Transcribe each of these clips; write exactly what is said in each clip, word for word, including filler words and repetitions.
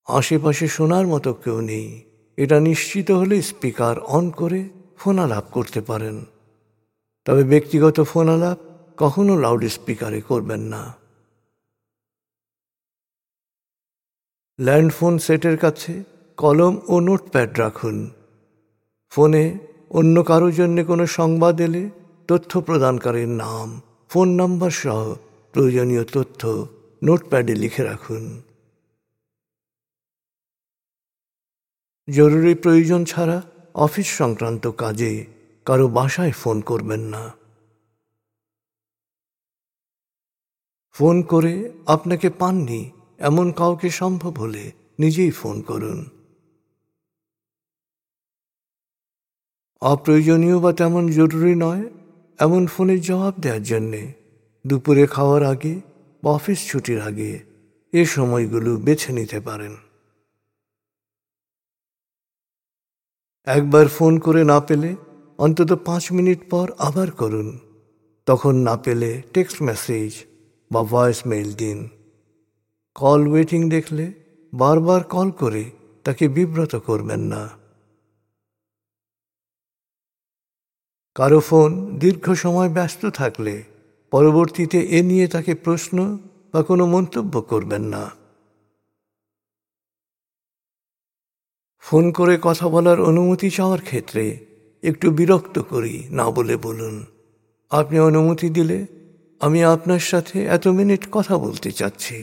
আশেপাশে শোনার মতো কেউ নেই এটা নিশ্চিত হলে স্পিকার অন করে ফোন আলাপ করতে পারেন। তবে ব্যক্তিগত ফোন আলাপ কখনো লাউড স্পিকারে করবেন না। ল্যান্ডফোন সেটের কাছে কলম ও নোটপ্যাড রাখুন। ফোনে অন্য কারো জন্য কোনো সংবাদ এলে তথ্য প্রদানকারীর নাম, ফোন নাম্বার সহ প্রয়োজনীয় তথ্য নোটপ্যাডে লিখে রাখুন। জরুরি প্রয়োজন ছাড়া অফিস সংক্রান্ত কাজে কারো বাসায় ফোন করবেন না। ফোন করে আপনাকে পাননি এমন কাউকে সম্ভব হলে নিজেই ফোন করুন। অপ্রয়োজনীয় বা তেমন জরুরি নয় এমন ফোনের জবাব দেওয়ার জন্যে দুপুরে খাওয়ার আগে বা অফিস ছুটির আগে এ সময়গুলো বেছে নিতে পারেন। একবার ফোন করে না পেলে অন্তত পাঁচ মিনিট পর আবার করুন। তখন না পেলে টেক্সট মেসেজ বা ভয়েস মেইল দিন। কল ওয়েটিং দেখলে বারবার কল করে তাকে বিব্রত করবেন না। কারো ফোন দীর্ঘ সময় ব্যস্ত থাকলে পরবর্তীতে এ নিয়ে তাকে প্রশ্ন বা কোনো মন্তব্য করবেন না। ফোন করে কথা বলার অনুমতি চাওয়ার ক্ষেত্রে একটু বিরক্ত করি না বলে বলুন, আপনি অনুমতি দিলে আমি আপনার সাথে এত মিনিট কথা বলতে চাচ্ছি।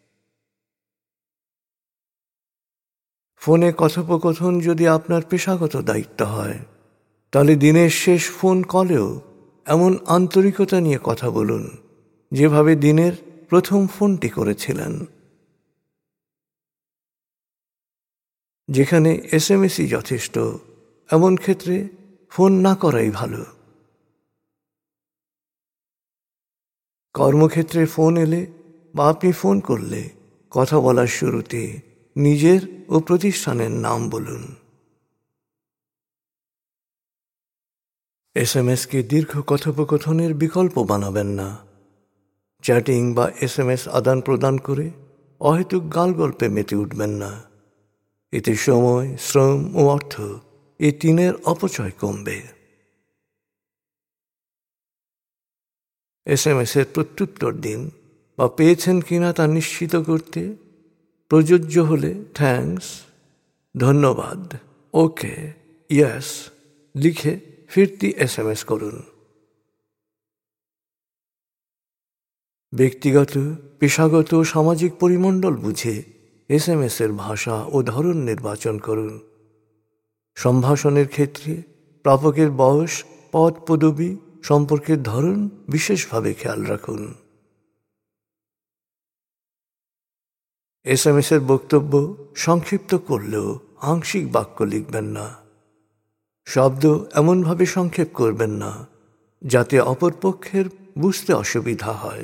ফোনে কথোপকথন যদি আপনার পেশাগত দায়িত্ব হয় তাহলে দিনের শেষ ফোন কলেও এমন আন্তরিকতা নিয়ে কথা বলুন যেভাবে দিনের প্রথম ফোনটি করেছিলেন। যেখানে এস এম এসই যথেষ্ট এমন ক্ষেত্রে ফোন না করাই ভালো। কর্মক্ষেত্রে ফোন এলে বা আপনি ফোন করলে কথা বলার শুরুতে নিজের ও প্রতিষ্ঠানের নাম বলুন। এস এম এসকে দীর্ঘ কথোপকথনের বিকল্প বানাবেন না। চ্যাটিং বা এস এম এস আদান প্রদান করে অহেতুক গালগল্পে মেতে উঠবেন না। এতে সময়, শ্রম ও অর্থ এই তিনের অপচয় কমবে। এস এম এসের প্রত্যুত্তর দিন বা পেয়েছেন কিনা তা নিশ্চিত করতে প্রযোজ্য হলে থ্যাঙ্কস, ধন্যবাদ, ওকে, ইয়েস লিখে ফিরতি এস এম এস করুন। ব্যক্তিগত, পেশাগত ও সামাজিক পরিমণ্ডল বুঝে এস এম এসের ভাষা ও ধরন নির্বাচন করুন। সম্ভাষণের ক্ষেত্রে প্রাপকের বয়স, পদ, পদবি, সম্পর্কের ধরন বিশেষভাবে খেয়াল রাখুন। এস এম এসের বক্তব্য সংক্ষিপ্ত করলেও আংশিক বাক্য লিখবেন না। শব্দ এমনভাবে সংক্ষেপ করবেন না যাতে অপরপক্ষের বুঝতে অসুবিধা হয়।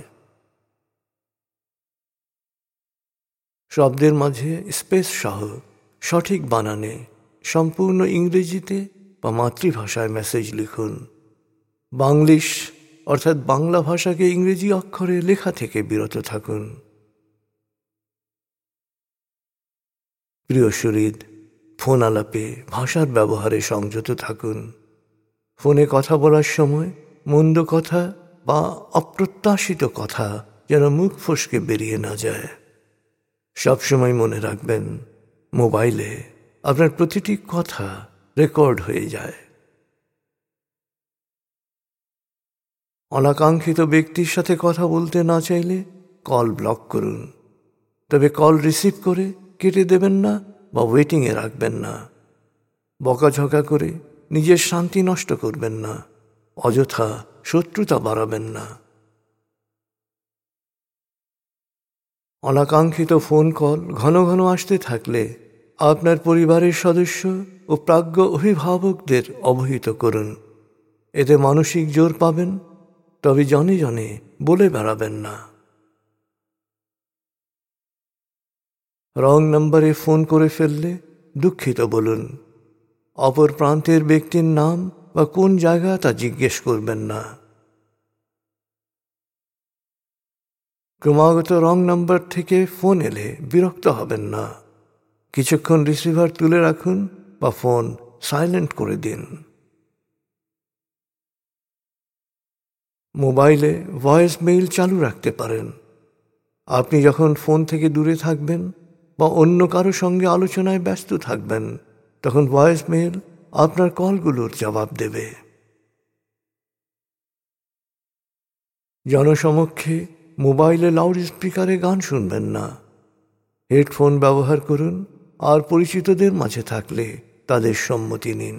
শব্দের মাঝে স্পেস সহ সঠিক বানানে সম্পূর্ণ ইংরেজিতে বা মাতৃভাষায় মেসেজ লিখুন। বাংলিশ অর্থাৎ বাংলা ভাষাকে ইংরেজি অক্ষরে লেখা থেকে বিরত থাকুন। প্রিয় সুহৃদ, ফোন আলাপে ভাষার ব্যবহারে সংযত থাকুন। ফোনে কথা বলার সময় মন্দ কথা বা অপ্রত্যাশিত কথা যেন মুখ ফসকে বেরিয়ে না যায়। সবসময় মনে রাখবেন, মোবাইলে আপনার প্রতিটি কথা রেকর্ড হয়ে যায়। অনাকাঙ্ক্ষিত ব্যক্তির সাথে কথা বলতে না চাইলে কল ব্লক করুন। তবে কল রিসিভ করে কেটে দেবেন না বা ওয়েটিংয়ে রাখবেন না। বকাঝকা করে নিজের শান্তি নষ্ট করবেন না। অযথা শত্রুতা বাড়াবেন না। অনাকাঙ্ক্ষিত ফোন কল ঘন ঘন আসতে থাকলে আপনার পরিবারের সদস্য ও প্রাজ্ঞ অভিভাবকদের অবহিত করুন। এতে মানসিক জোর পাবেন, তবে জনে জনে বলে বেড়াবেন না। রং নম্বরে ফোন করে ফেললে দুঃখিত বলুন। অপর প্রান্তের ব্যক্তির নাম বা কোন জায়গা তা জিজ্ঞেস করবেন না। ক্রমাগত রং নাম্বার থেকে ফোন এলে বিরক্ত হবেন না। কিছুক্ষণ রিসিভার তুলে রাখুন বা ফোন সাইলেন্ট করে দিন। মোবাইলে ভয়েস মেইল চালু রাখতে পারেন। আপনি যখন ফোন থেকে দূরে থাকবেন বা অন্য কারো সঙ্গে আলোচনায় ব্যস্ত থাকবেন, তখন ভয়েস মেইল আপনার কলগুলোর জবাব দেবে। জনসমক্ষে মোবাইলে লাউড স্পিকারে গান শুনবেন না। হেডফোন ব্যবহার করুন, আর পরিচিতদের মাঝে থাকলে তাদের সম্মতি নিন।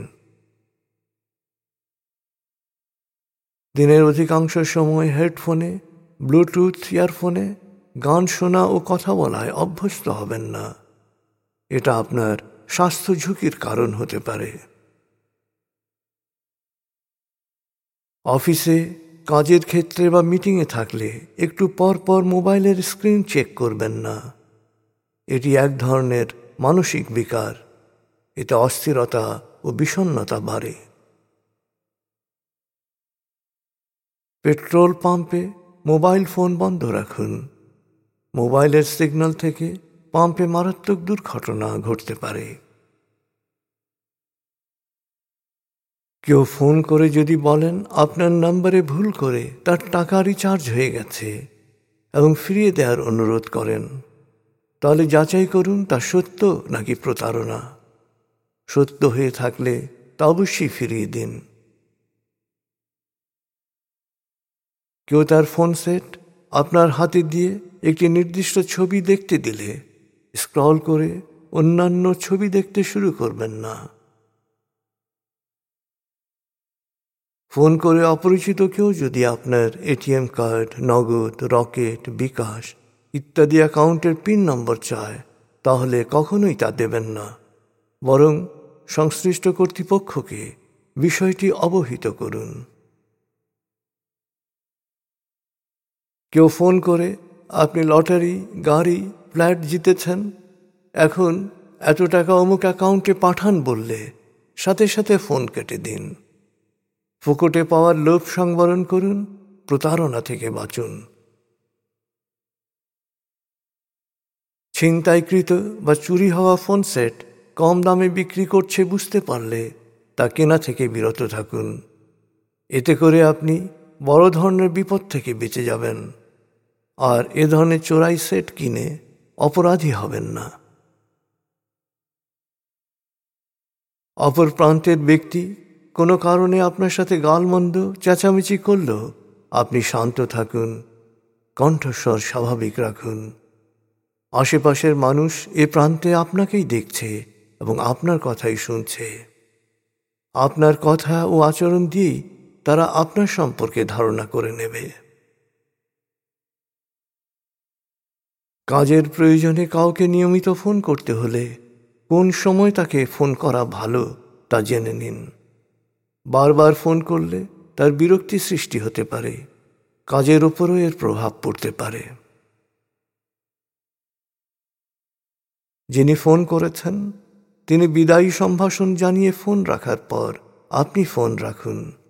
দিনের অধিকাংশ সময় হেডফোনে, ব্লুটুথ ইয়ারফোনে গান শোনা ও কথা বলায় অভ্যস্ত হবেন না। এটা আপনার স্বাস্থ্য ঝুঁকির কারণ হতে পারে। অফিসে, কাজের ক্ষেত্রে বা মিটিংয়ে থাকলে একটু পর পর মোবাইলের স্ক্রিন চেক করবেন না। এটি এক ধরনের মানসিক বিকার। এতে অস্থিরতা ও বিষণ্ণতা বাড়ে। পেট্রোল পাম্পে মোবাইল ফোন বন্ধ রাখুন। মোবাইলের সিগন্যাল থেকে পাম্পে মারাত্মক দুর্ঘটনা ঘটতে পারে। কেউ ফোন করে যদি বলেন আপনার নম্বরে ভুল করে তার টাকা রিচার্জ হয়ে গেছে এবং ফিরিয়ে দেওয়ার অনুরোধ করেন, তাহলে যাচাই করুন তা সত্য নাকি প্রতারণা। সত্য হয়ে থাকলে তা অবশ্যই ফিরিয়ে দিন। কেউ তার ফোন সেট আপনার হাতে দিয়ে একটি নির্দিষ্ট ছবি দেখতে দিলে স্ক্রল করে অন্যান্য ছবি দেখতে শুরু করবেন না। ফোন করে অপরিচিত কেউ যদি আপনার ATM card, Nagad, Rocket, bKash ইত্যাদি অ্যাকাউন্টের পিন নম্বর চায়, তাহলে কখনোই তা দেবেন না। বরং সংশ্লিষ্ট কর্তৃপক্ষকে বিষয়টি অবহিত করুন। কেউ ফোন করে আপনি লটারি, গাড়ি, ফ্ল্যাট জিতেছেন, এখন এত টাকা অমুক অ্যাকাউন্টে পাঠান বললে সাথে সাথে ফোন কেটে দিন। ফুকটে পাওয়ার লোভ সংবরণ করুন, প্রতারণা থেকে বাঁচুন। ছিনতাইকৃত বা চুরি হওয়া ফোন সেট কম দামে বিক্রি করছে বুঝতে পারলে তা কেনা থেকে বিরত থাকুন। এতে করে আপনি বড় ধরনের বিপদ থেকে বেঁচে যাবেন, আর এ ধরনের চোরাই সেট কিনে অপরাধী হবেন না। অপর প্রান্তের ব্যক্তি কোনো কারণে আপনার সাথে গালমন্দ, চেঁচামেচি করলেও আপনি শান্ত থাকুন, কণ্ঠস্বর স্বাভাবিক রাখুন। আশেপাশের মানুষ এ প্রান্তে আপনাকেই দেখছে এবং আপনার কথাই শুনছে। আপনার কথা ও আচরণ দিয়েই তারা আপনার সম্পর্কে ধারণা করে নেবে। কাজের প্রয়োজনে কাউকে নিয়মিত ফোন করতে হলে কোন সময় তাকে ফোন করা ভালো তা জেনে নিন। বারবার ফোন করলে তার বিরক্তি সৃষ্টি হতে পারে, কাজের উপরও এর প্রভাব পড়তে পারে। যিনি ফোন করেছেন তিনি বিদায়ী সম্ভাষণ জানিয়ে ফোন রাখার পর আপনি ফোন রাখুন।